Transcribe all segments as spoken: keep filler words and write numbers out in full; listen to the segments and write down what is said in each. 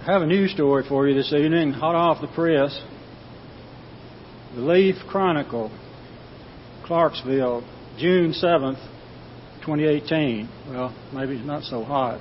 I have a news story for you this evening, hot off the press. The Leaf Chronicle, Clarksville, June seventh, twenty eighteen. Well, maybe it's not so hot.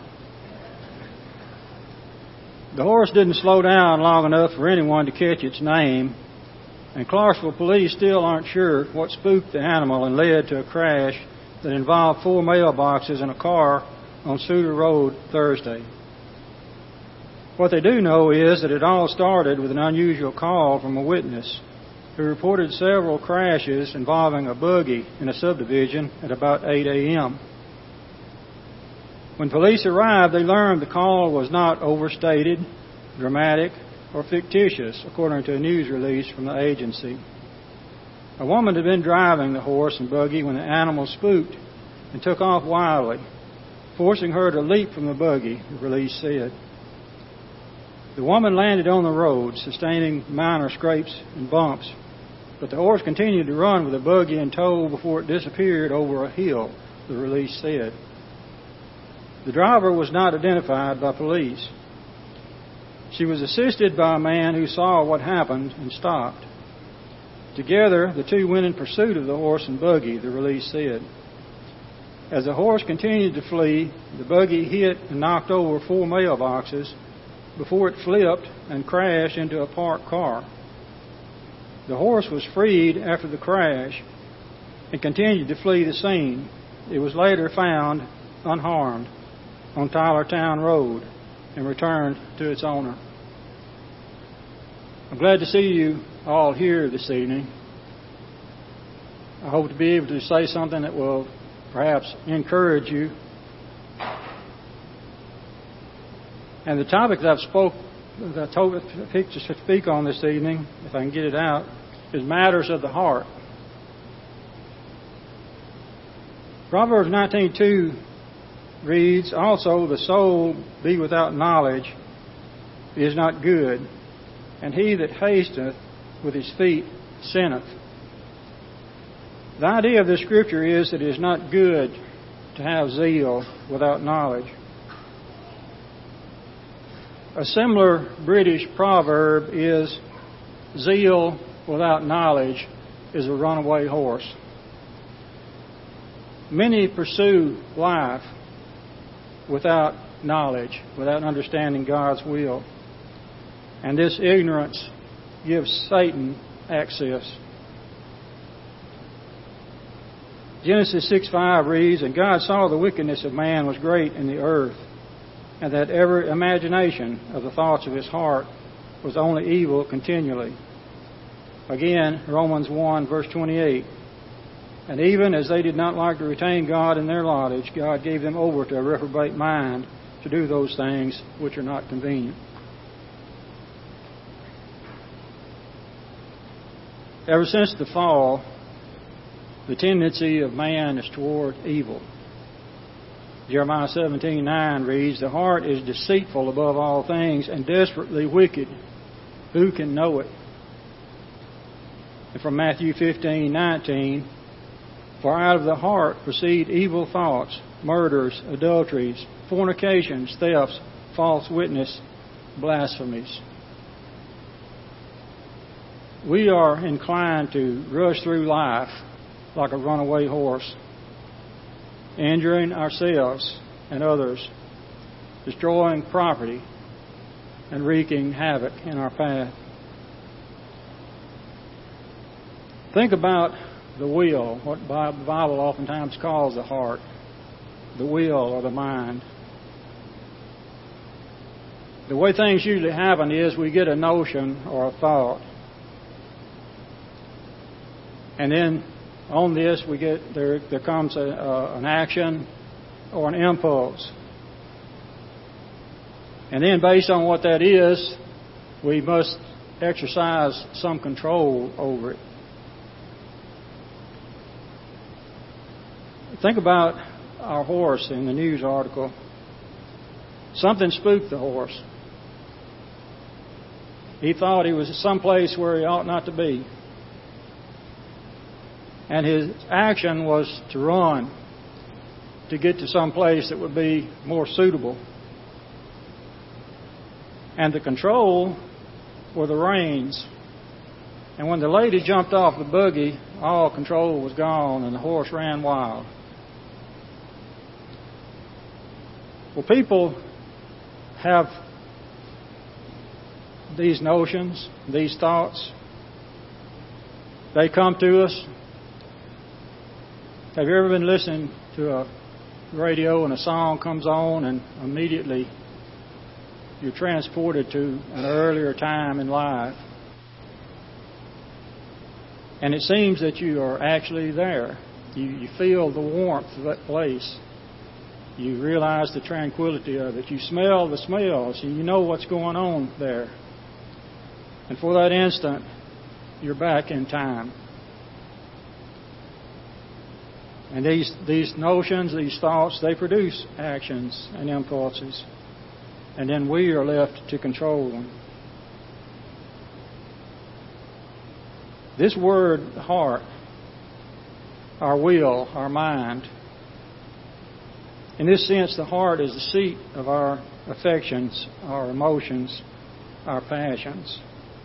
The horse didn't slow down long enough for anyone to catch its name, and Clarksville police still aren't sure what spooked the animal and led to a crash that involved four mailboxes and a car on Suter Road Thursday. What they do know is that it all started with an unusual call from a witness who reported several crashes involving a buggy in a subdivision at about eight a.m. When police arrived, they learned the call was not overstated, dramatic, or fictitious, according to a news release from the agency. A woman had been driving the horse and buggy when the animal spooked and took off wildly, forcing her to leap from the buggy, the release said. The woman landed on the road, sustaining minor scrapes and bumps, but the horse continued to run with the buggy in tow before it disappeared over a hill, the release said. The driver was not identified by police. She was assisted by a man who saw what happened and stopped. Together, the two went in pursuit of the horse and buggy, the release said. As the horse continued to flee, the buggy hit and knocked over four mailboxes before it flipped and crashed into a parked car. The horse was freed after the crash and continued to flee the scene. It was later found unharmed on Tylertown Road and returned to its owner. I'm glad to see you all here this evening. I hope to be able to say something that will perhaps encourage you. And the topic that I've spoke, that I told, picked to speak on this evening, if I can get it out, is matters of the heart. Proverbs nineteen two reads, "Also the soul be without knowledge is not good, and he that hasteth with his feet sinneth." The idea of this scripture is that it is not good to have zeal without knowledge. A similar British proverb is, "Zeal without knowledge is a runaway horse." Many pursue life without knowledge, without understanding God's will. And this ignorance gives Satan access. Genesis six five reads, "And God saw the wickedness of man was great in the earth, and that every imagination of the thoughts of his heart was only evil continually." Again, Romans one, verse twenty-eight. "And even as they did not like to retain God in their knowledge, God gave them over to a reprobate mind to do those things which are not convenient." Ever since the fall, the tendency of man is toward evil. Jeremiah seventeen nine reads, "The heart is deceitful above all things and desperately wicked. Who can know it?" And from Matthew fifteen nineteen, "For out of the heart proceed evil thoughts, murders, adulteries, fornications, thefts, false witness, blasphemies." We are inclined to rush through life like a runaway horse, injuring ourselves and others, destroying property, and wreaking havoc in our path. Think about the will, what the Bible oftentimes calls the heart, the will or the mind. The way things usually happen is we get a notion or a thought, and then on this we get there there comes a, uh, an action or an impulse, and then based on what that is, we must exercise some control over it. Think about our horse in the news article. Something spooked the horse. He thought he was someplace where he ought not to be. And his action was to run to get to some place that would be more suitable. And the control were the reins. And when the lady jumped off the buggy, all control was gone and the horse ran wild. Well, people have these notions, these thoughts. They come to us. Have you ever been listening to a radio and a song comes on and immediately you're transported to an earlier time in life? And it seems that you are actually there. You, you feel the warmth of that place. You realize the tranquility of it. You smell the smells and you know what's going on there. And for that instant, you're back in time. And these, these notions, these thoughts, they produce actions and impulses. And then we are left to control them. This word, heart, our will, our mind, in this sense, the heart is the seat of our affections, our emotions, our passions.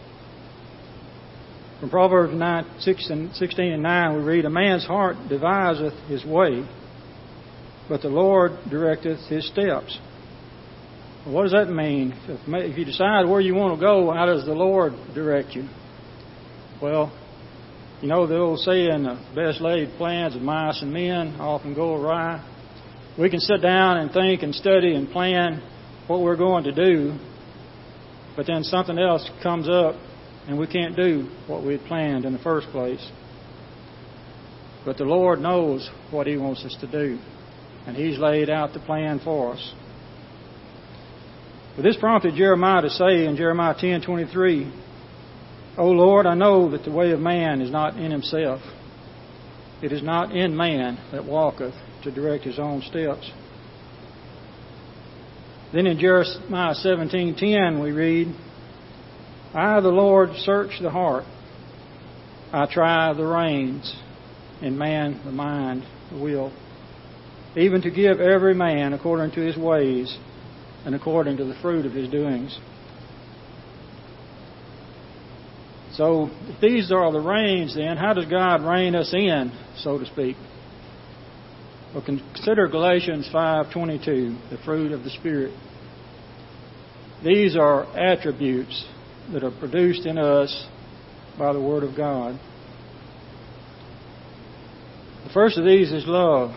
From Proverbs nine, sixteen and nine, we read, "A man's heart deviseth his way, but the Lord directeth his steps." Well, what does that mean? If you decide where you want to go, how does the Lord direct you? Well, you know the old saying, the best laid plans of mice and men often go awry. We can sit down and think and study and plan what we're going to do, but then something else comes up and we can't do what we had planned in the first place. But the Lord knows what He wants us to do, and He's laid out the plan for us. But this prompted Jeremiah to say in Jeremiah ten twenty-three, "O Lord, I know that the way of man is not in himself. It is not in man that walketh to direct his own steps." Then in Jeremiah seventeen ten we read, "I, the Lord, search the heart. I try the reins, in man the mind, the will, even to give every man according to his ways and according to the fruit of his doings." So, if these are the reins, then how does God rein us in, so to speak? Well, consider Galatians five twenty-two, the fruit of the Spirit. These are attributes that are produced in us by the Word of God. The first of these is love.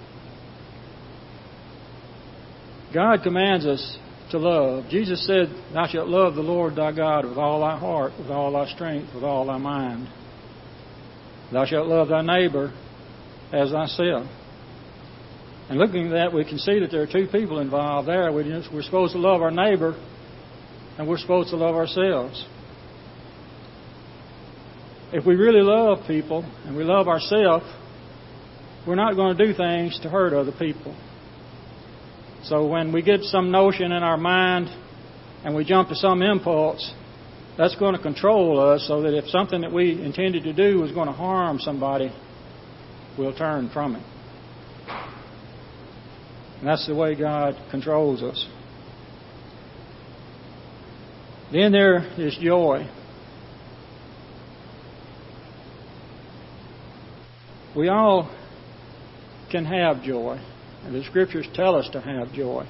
God commands us to love. Jesus said, "Thou shalt love the Lord thy God with all thy heart, with all thy strength, with all thy mind. Thou shalt love thy neighbor as thyself." And looking at that, we can see that there are two people involved there. We're supposed to love our neighbor, and we're supposed to love ourselves. If we really love people and we love ourselves, we're not going to do things to hurt other people. So when we get some notion in our mind and we jump to some impulse, that's going to control us, so that if something that we intended to do was going to harm somebody, we'll turn from it. And that's the way God controls us. Then there is joy. We all can have joy, and the Scriptures tell us to have joy.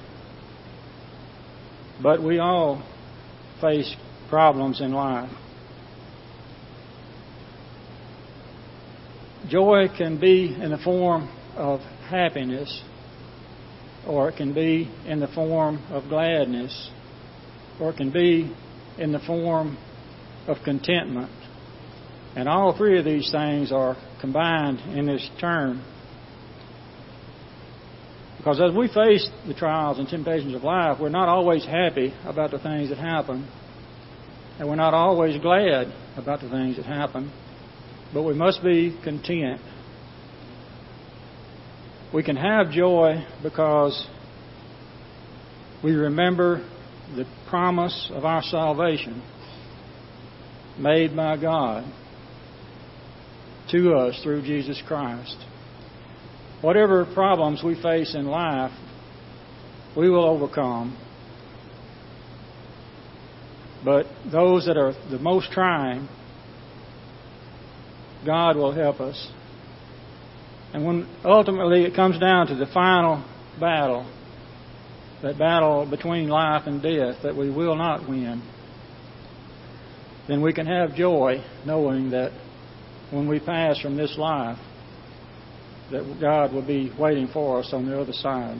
But we all face problems in life. Joy can be in the form of happiness, or it can be in the form of gladness, or it can be in the form of contentment. And all three of these things are combined in this term. Because as we face the trials and temptations of life, we're not always happy about the things that happen. And we're not always glad about the things that happen. But we must be content. We can have joy because we remember the promise of our salvation made by God to us through Jesus Christ. Whatever problems we face in life, we will overcome. But those that are the most trying, God will help us. And when ultimately it comes down to the final battle, that battle between life and death that we will not win, then we can have joy knowing that when we pass from this life, that God will be waiting for us on the other side.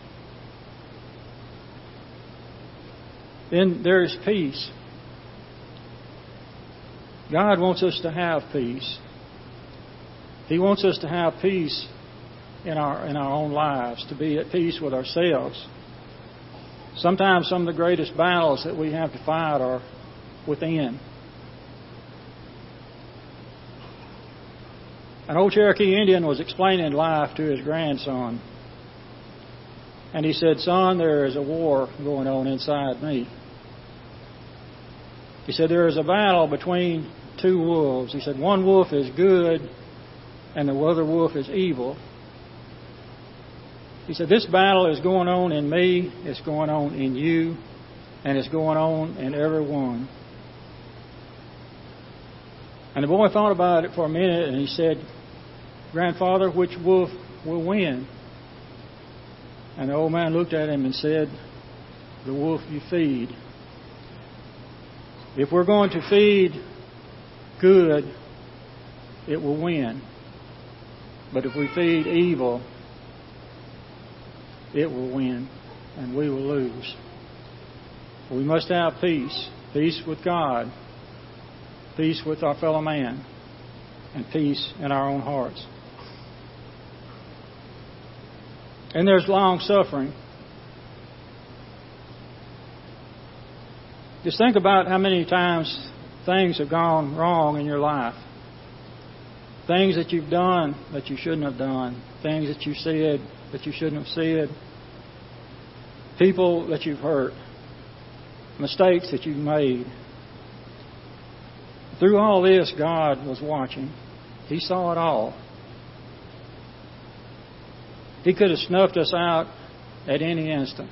Then there is peace. God wants us to have peace. He wants us to have peace in our in our own lives, to be at peace with ourselves. Sometimes some of the greatest battles that we have to fight are within. An old Cherokee Indian was explaining life to his grandson. And he said, "Son, there is a war going on inside me." He said, "There is a battle between two wolves." He said, "One wolf is good and the other wolf is evil." He said, "This battle is going on in me, it's going on in you, and it's going on in everyone." And the boy thought about it for a minute and he said, "Grandfather, which wolf will win?" And the old man looked at him and said, "The wolf you feed." If we're going to feed good, it will win. But if we feed evil, it will win and we will lose. We must have peace. Peace with God, peace with our fellow man, and peace in our own hearts. And there's long suffering. Just think about how many times things have gone wrong in your life. Things that you've done that you shouldn't have done. Things that you said that you shouldn't have said. People that you've hurt. Mistakes that you've made. Through all this, God was watching. He saw it all. He could have snuffed us out at any instant.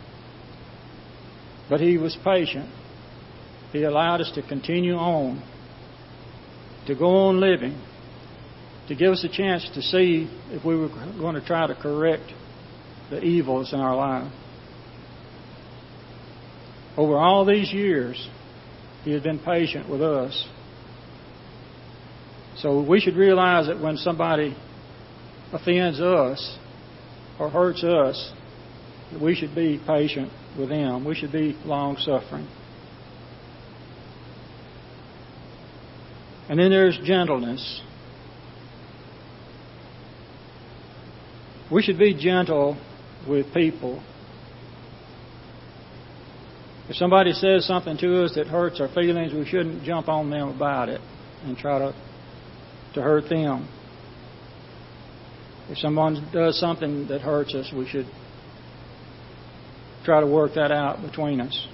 But He was patient. He allowed us to continue on, to go on living, to give us a chance to see if we were going to try to correct the evils in our life. Over all these years, He had been patient with us. So we should realize that when somebody offends us or hurts us, that we should be patient with them. We should be long-suffering. And then there's gentleness. We should be gentle with people. If somebody says something to us that hurts our feelings, we shouldn't jump on them about it and try to, to hurt them. If someone does something that hurts us, we should try to work that out between us.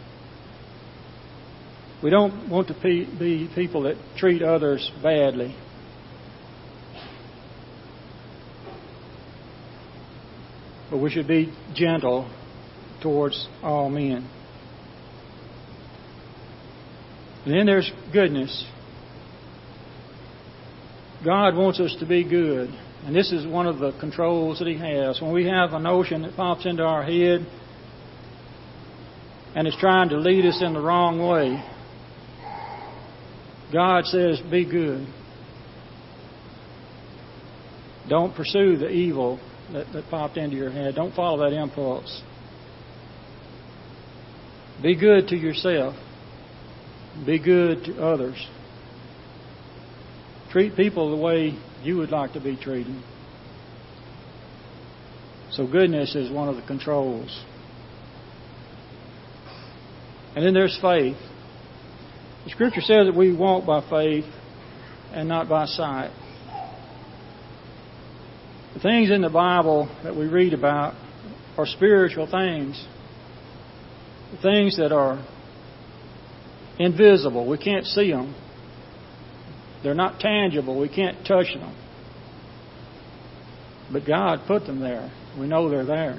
We don't want to be people that treat others badly. But we should be gentle towards all men. And then there's goodness. God wants us to be good. And this is one of the controls that He has. When we have a notion that pops into our head and is trying to lead us in the wrong way, God says, be good. Don't pursue the evil that, that popped into your head. Don't follow that impulse. Be good to yourself. Be good to others. Treat people the way you would like to be treated. So goodness is one of the controls. And then there's faith. The Scripture says that we walk by faith and not by sight. The things in the Bible that we read about are spiritual things. The things that are invisible. We can't see them. They're not tangible. We can't touch them. But God put them there. We know they're there.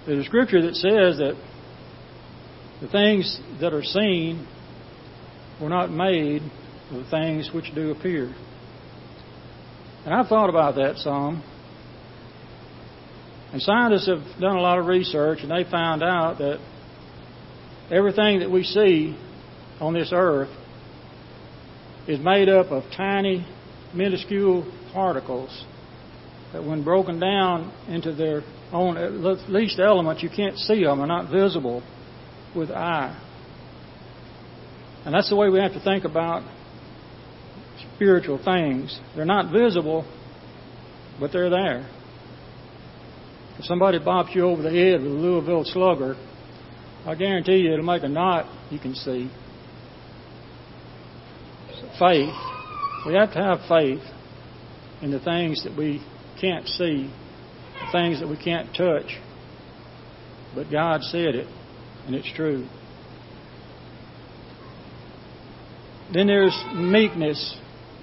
There's a scripture that says that the things that are seen were not made of the things which do appear. And I've thought about that some. And scientists have done a lot of research, and they found out that everything that we see on this earth is made up of tiny, minuscule particles that, when broken down into their own at least elements, you can't see them. They're not visible with the eye. And that's the way we have to think about spiritual things. They're not visible, but they're there. If somebody bops you over the head with a Louisville Slugger, I guarantee you it'll make a knot you can see. So faith. We have to have faith in the things that we can't see, the things that we can't touch. But God said it, and it's true. Then there's meekness.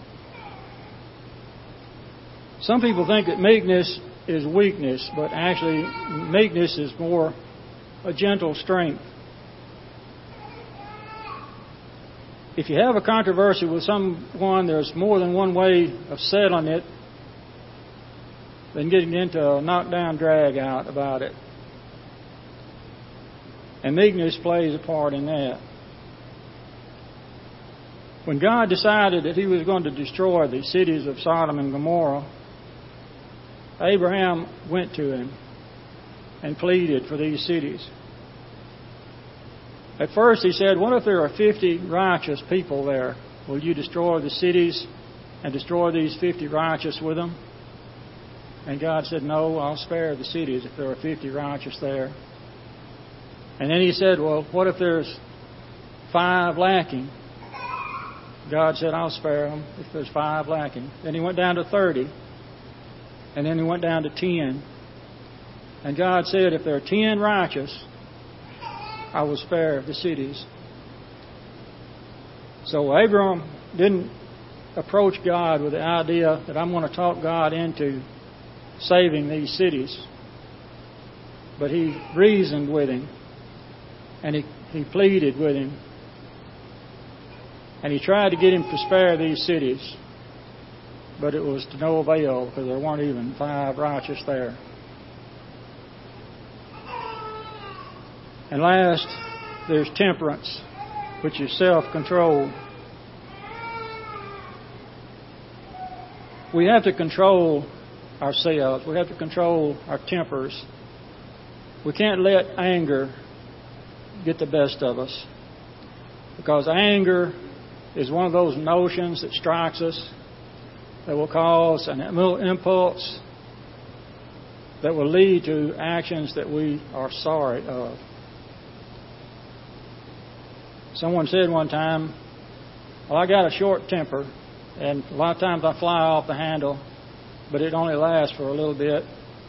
Some people think that meekness is weakness, but actually meekness is more a gentle strength. If you have a controversy with someone, there's more than one way of settling it than getting into a knockdown drag out about it. And meekness plays a part in that. When God decided that He was going to destroy the cities of Sodom and Gomorrah, Abraham went to Him and pleaded for these cities. At first he said, what if there are fifty righteous people there? Will you destroy the cities and destroy these fifty righteous with them? And God said, no, I'll spare the cities if there are fifty righteous there. And then he said, well, what if there's five lacking? God said, I'll spare them if there's five lacking. Then he went down to thirty. And then he went down to ten. And God said, if there are ten righteous, I will spare the cities. So Abram didn't approach God with the idea that I'm going to talk God into saving these cities. But he reasoned with Him. And he, he pleaded with Him. And he tried to get Him to spare these cities. But it was to no avail, because there weren't even five righteous there. And last, there's temperance, which is self-control. We have to control ourselves. We have to control our tempers. We can't let anger get the best of us, because anger is one of those notions that strikes us, that will cause an impulse that will lead to actions that we are sorry of. Someone said one time, well, I got a short temper, and a lot of times I fly off the handle, but it only lasts for a little bit.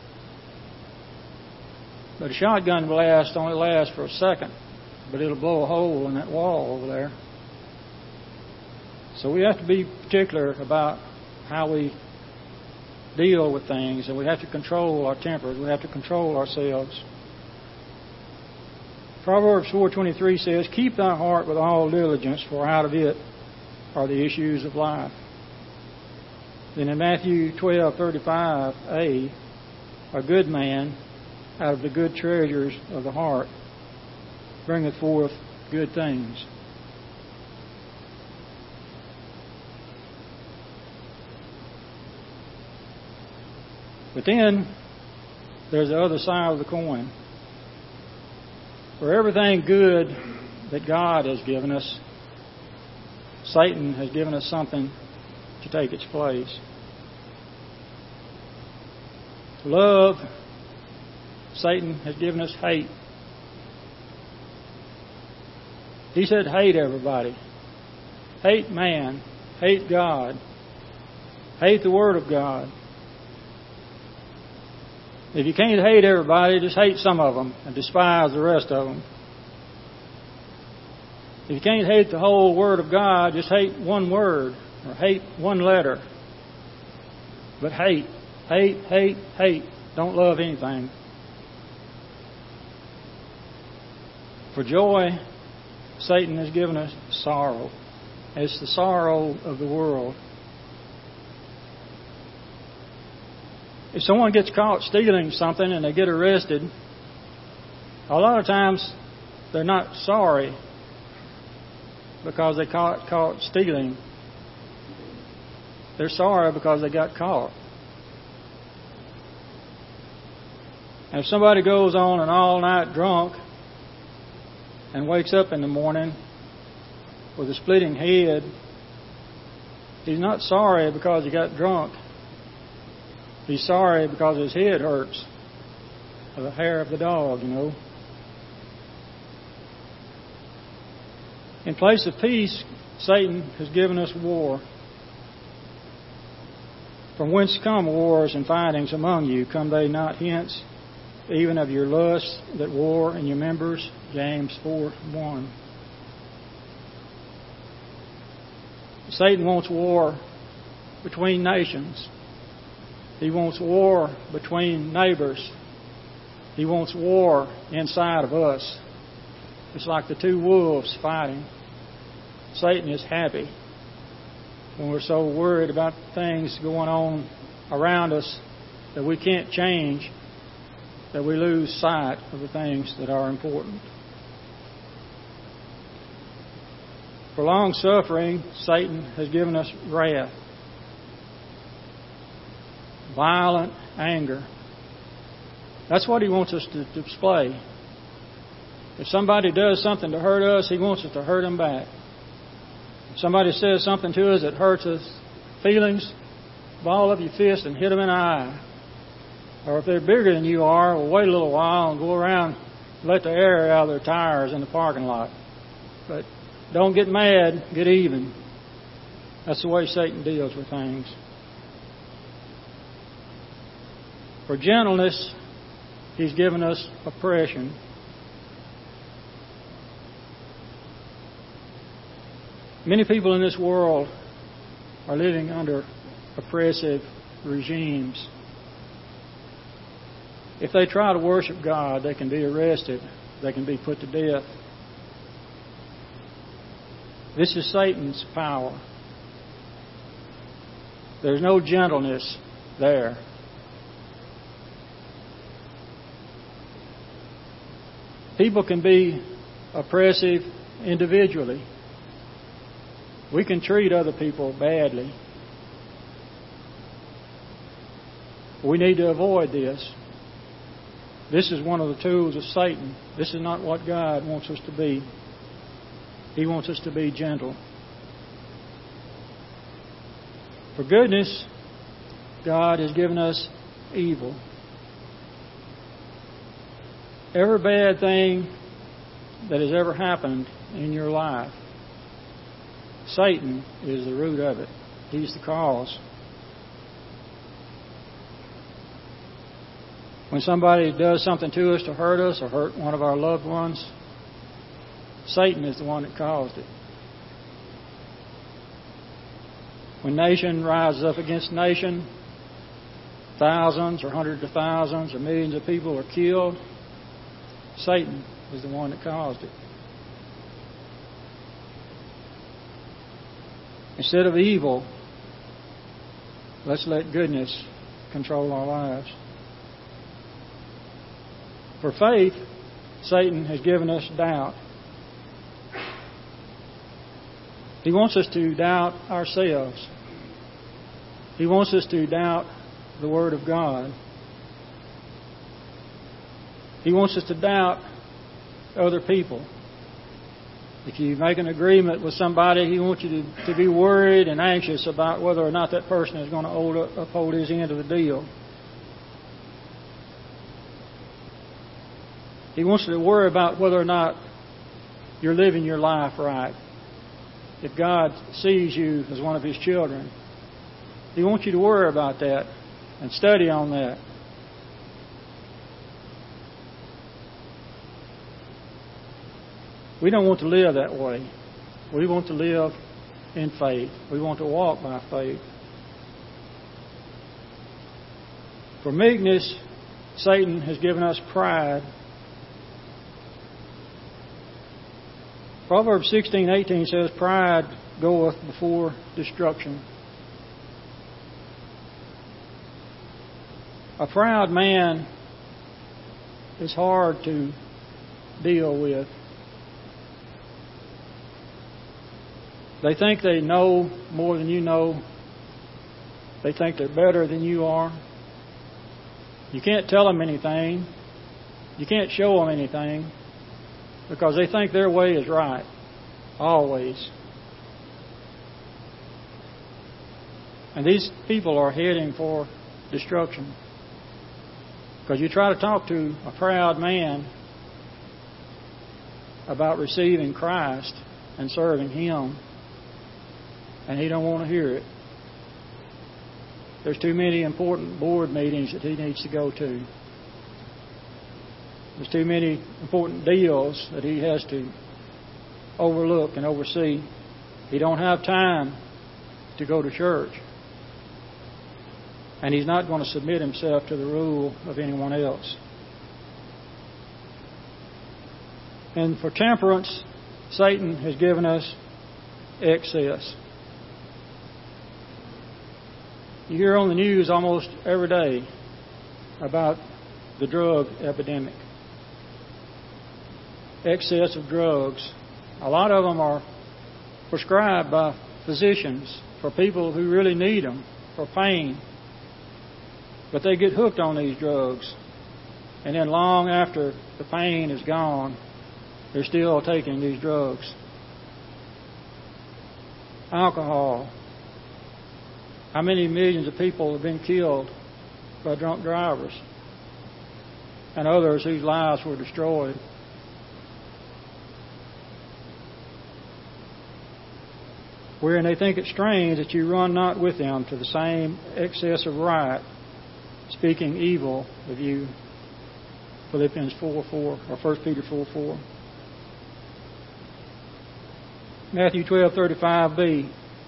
But a shotgun blast only lasts for a second, but it'll blow a hole in that wall over there. So we have to be particular about how we deal with things, and we have to control our tempers. We have to control ourselves. Proverbs four twenty-three says, keep thy heart with all diligence, for out of it are the issues of life. Then in Matthew twelve thirty-five a, a good man out of the good treasures of the heart bringeth forth good things. But then there's the other side of the coin. For everything good that God has given us, Satan has given us something to take its place. Love, Satan has given us hate. He said hate everybody. Hate man. Hate God. Hate the Word of God. If you can't hate everybody, just hate some of them and despise the rest of them. If you can't hate the whole Word of God, just hate one word or hate one letter. But hate, hate, hate, hate. Don't love anything. For joy, Satan has given us sorrow. It's the sorrow of the world. If someone gets caught stealing something and they get arrested, a lot of times they're not sorry because they caught caught stealing. They're sorry because they got caught. And if somebody goes on an all-night drunk and wakes up in the morning with a splitting head, he's not sorry because he got drunk. He's sorry because his head hurts. Or the hair of the dog, you know. In place of peace, Satan has given us war. From whence come wars and fightings among you? Come they not hence, even of your lusts that war in your members? James four one. Satan wants war between nations. He wants war between neighbors. He wants war inside of us. It's like the two wolves fighting. Satan is happy when we're so worried about things going on around us that we can't change, that we lose sight of the things that are important. For long suffering, Satan has given us wrath, violent anger. That's what he wants us to display. If somebody does something to hurt us, he wants us to hurt them back. If somebody says something to us that hurts us feelings, ball up your fist and hit them in the eye. Or if they're bigger than you are, well, wait a little while and go around and let the air out of their tires in the parking lot. But don't get mad, get even. That's the way Satan deals with things. For gentleness, he's given us oppression. Many people in this world are living under oppressive regimes. If they try to worship God, they can be arrested. They can be put to death. This is Satan's power. There's no gentleness there. People can be oppressive individually. We can treat other people badly. We need to avoid this. This is one of the tools of Satan. This is not what God wants us to be. He wants us to be gentle. For goodness, God has given us evil. Every bad thing that has ever happened in your life, Satan is the root of it. He's the cause. When somebody does something to us to hurt us or hurt one of our loved ones, Satan is the one that caused it. When nation rises up against nation, thousands or hundreds of thousands or millions of people are killed, Satan is the one that caused it. Instead of evil, let's let goodness control our lives. For faith, Satan has given us doubt. He wants us to doubt ourselves. He wants us to doubt the Word of God. He wants us to doubt other people. If you make an agreement with somebody, he wants you to, to be worried and anxious about whether or not that person is going to hold, uphold his end of the deal. He wants you to worry about whether or not you're living your life right. If God sees you as one of His children, He wants you to worry about that and study on that. We don't want to live that way. We want to live in faith. We want to walk by faith. For meekness, Satan has given us pride. Proverbs sixteen eighteen says, "Pride goeth before destruction." A proud man is hard to deal with. They think they know more than you know. They think they're better than you are. You can't tell them anything. You can't show them anything because they think their way is right, always. And these people are heading for destruction. Because you try to talk to a proud man about receiving Christ and serving Him, and he don't want to hear it. There's too many important board meetings that he needs to go to. There's too many important deals that he has to overlook and oversee. He don't have time to go to church. And he's not going to submit himself to the rule of anyone else. And for temperance, Satan has given us excess. You hear on the news almost every day about the drug epidemic. Excess of drugs. A lot of them are prescribed by physicians for people who really need them for pain. But they get hooked on these drugs. And then long after the pain is gone, they're still taking these drugs. Alcohol. How many millions of people have been killed by drunk drivers? And others whose lives were destroyed. Wherein they think it strange that you run not with them to the same excess of right, speaking evil of you. Philippians four four, or First Peter four four. Matthew twelve thirty-five b.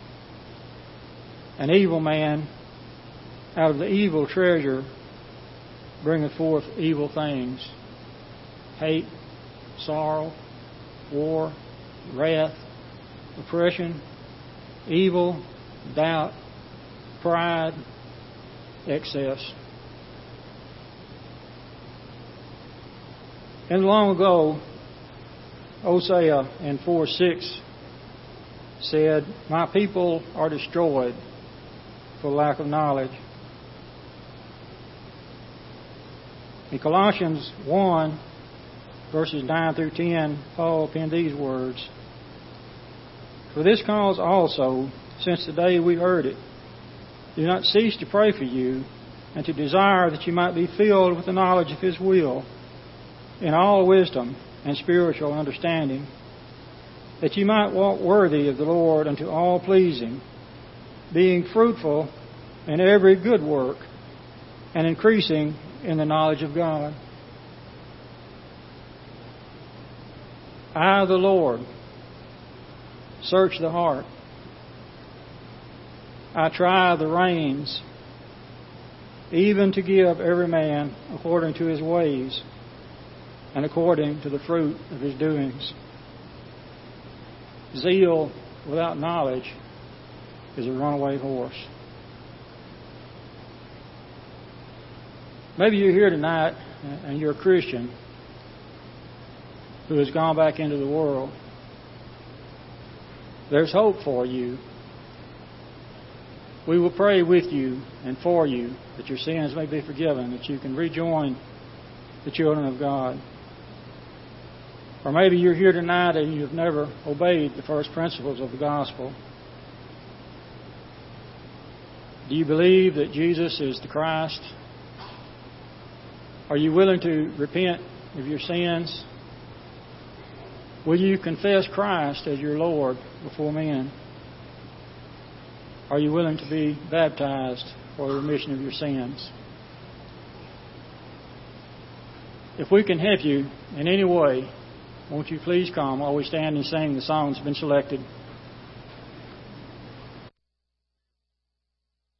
An evil man out of the evil treasure bringeth forth evil things. Hate, sorrow, war, wrath, oppression, evil, doubt, pride, excess. And long ago, Hosea in four six said, "My people are destroyed for lack of knowledge." In Colossians one, verses nine through ten, Paul penned these words, "For this cause also, since the day we heard it, do not cease to pray for you, and to desire that you might be filled with the knowledge of His will, in all wisdom and spiritual understanding, that you might walk worthy of the Lord unto all pleasing, being fruitful in every good work, and increasing in the knowledge of God. I, the Lord, search the heart. I try the reins, even to give every man according to his ways, and according to the fruit of his doings." Zeal without knowledge is a runaway horse. Maybe you're here tonight and you're a Christian who has gone back into the world. There's hope for you. We will pray with you and for you that your sins may be forgiven, that you can rejoin the children of God. Or maybe you're here tonight and you've never obeyed the first principles of the gospel. Do you believe that Jesus is the Christ? Are you willing to repent of your sins? Will you confess Christ as your Lord before men? Are you willing to be baptized for the remission of your sins? If we can help you in any way, won't you please come while we stand and sing the songs that have been selected.